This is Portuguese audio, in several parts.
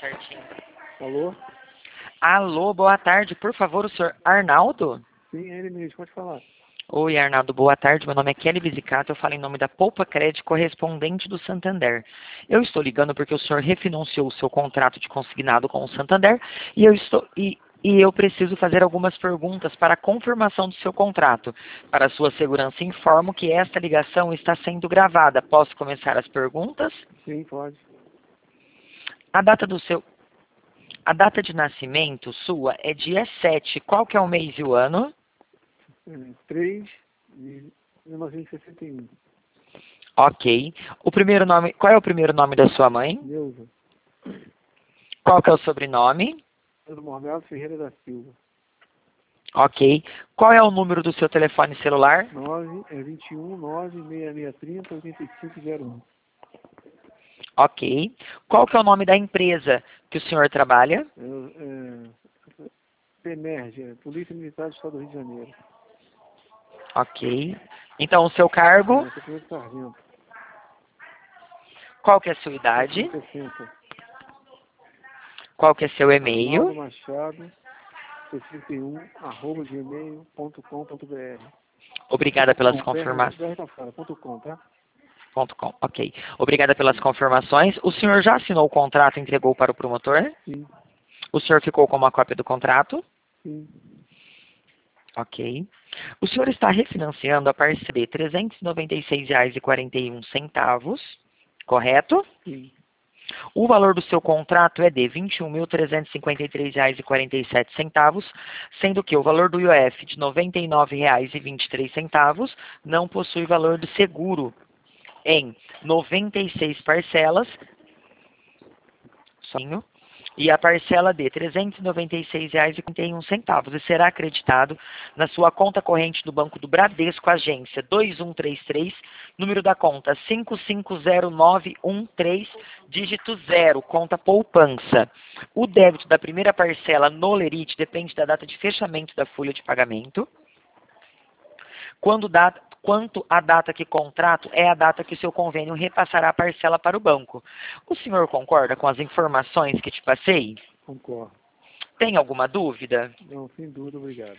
certinho. Alô? Alô, boa tarde. Por favor, o senhor Arnaldo? Sim, é ele mesmo, pode falar. Oi, Arnaldo, boa tarde. Meu nome é Kelly Visicato, eu falo em nome da Poupa Crédito correspondente do Santander. Eu estou ligando porque o senhor refinanciou o seu contrato de consignado com o Santander e eu preciso fazer algumas perguntas para a confirmação do seu contrato. Para sua segurança, informo que esta ligação está sendo gravada. Posso começar as perguntas? Sim, pode. A data de nascimento sua é dia 7. Qual que é o mês e o ano? 3 de 1961. Ok. O primeiro nome, qual é o primeiro nome da sua mãe? Neuza. Qual que é o sobrenome? Pedro Morgado Ferreira da Silva. Ok. Qual é o número do seu telefone celular? 21 96630 8501. Ok. Qual que é o nome da empresa que o senhor trabalha? PEMERG, Polícia Militar do Estado do Rio de Janeiro. Ok. Então, o seu cargo? Secretário Sargento. Qual que é a sua idade? 60. Qual que é seu Arnaldo e-mail? Machado, 61, @gmail.com.br. Obrigada pelas confirmações. .com, tá? .com. Ok. Obrigada pelas confirmações. O senhor já assinou o contrato e entregou para o promotor? Sim, O senhor ficou com uma cópia do contrato? sim. Ok. O senhor está refinanciando a parcela de R$ 396,41, correto? Sim. O valor do seu contrato é de R$ 21.353,47, sendo que o valor do IOF de R$ 99,23 não possui valor de seguro em 96 parcelas, sozinho, e a parcela de R$ 396,51 e será acreditado na sua conta corrente do Banco do Bradesco, agência 2133, número da conta 550913, dígito 0, conta poupança. O débito da primeira parcela no Lerite depende da data de fechamento da folha de pagamento. Quanto à data que contrato, é a data que o seu convênio repassará a parcela para o banco. O senhor concorda com as informações que te passei? Concordo. Tem alguma dúvida? Não, sem dúvida, obrigado.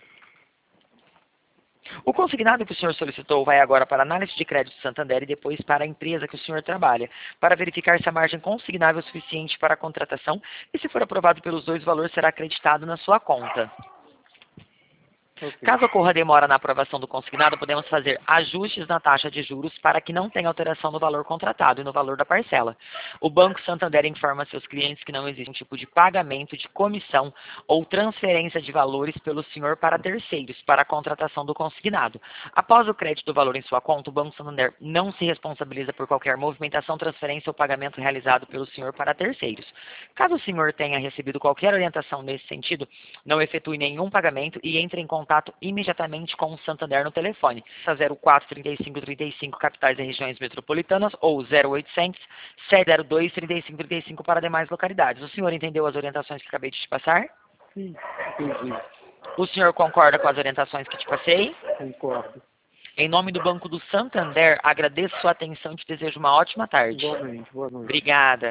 O consignado que o senhor solicitou vai agora para a análise de crédito Santander e depois para a empresa que o senhor trabalha, para verificar se a margem consignável é suficiente para a contratação e, se for aprovado pelos dois, o valor será acreditado na sua conta. Ok. Caso ocorra demora na aprovação do consignado, podemos fazer ajustes na taxa de juros para que não tenha alteração no valor contratado e no valor da parcela. O Banco Santander informa a seus clientes que não existe um tipo de pagamento de comissão ou transferência de valores pelo senhor para terceiros para a contratação do consignado. Após o crédito do valor em sua conta, o Banco Santander não se responsabiliza por qualquer movimentação, transferência ou pagamento realizado pelo senhor para terceiros. Caso o senhor tenha recebido qualquer orientação nesse sentido, não efetue nenhum pagamento e entre em contato imediatamente com o Santander no telefone 04 35 35 capitais e regiões metropolitanas ou 0800 702 35 35 para demais localidades. O senhor entendeu as orientações que acabei de te passar? Sim, entendi. O senhor concorda com as orientações que te passei? Concordo. Em nome do Banco do Santander, agradeço sua atenção e te desejo uma ótima tarde. Igualmente, boa noite. Obrigada.